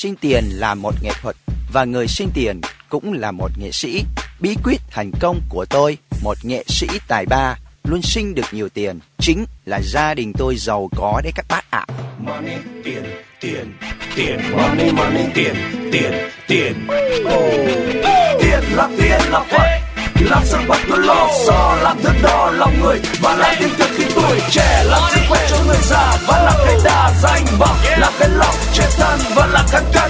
xin tiền là một nghệ thuật và người xin tiền cũng là một nghệ sĩ. Bí quyết thành công của tôi, một nghệ sĩ tài ba, luôn xin được nhiều tiền, chính là gia đình tôi giàu có đấy các bác ạ. Money, tiền, tiền, tiền, money, money, tiền, tiền, tiền. Tiền là Phật, làm dân bắt tôi lo so, làm thước đo lòng người và làm tin tưởng khi tuổi trẻ, làm sức khỏe cho người già và là cái đà danh vọng, là cái lòng trẻ thân và là khăn cả